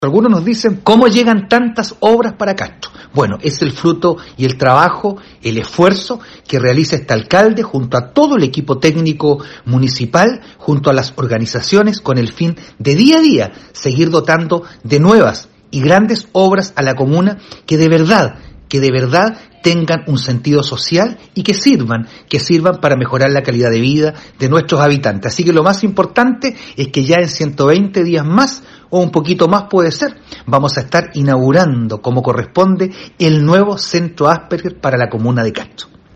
Algunos nos dicen, ¿cómo llegan tantas obras para Castro? Bueno, es el fruto y el trabajo, el esfuerzo que realiza este alcalde junto a todo el equipo técnico municipal, junto a las organizaciones, con el fin de día a día seguir dotando de nuevas y grandes obras a la comuna que de verdad tengan un sentido social y que sirvan para mejorar la calidad de vida de nuestros habitantes. Así que lo más importante es que ya en 120 días más, o un poquito más puede ser, vamos a estar inaugurando como corresponde el nuevo centro Asperger para la comuna de Castro.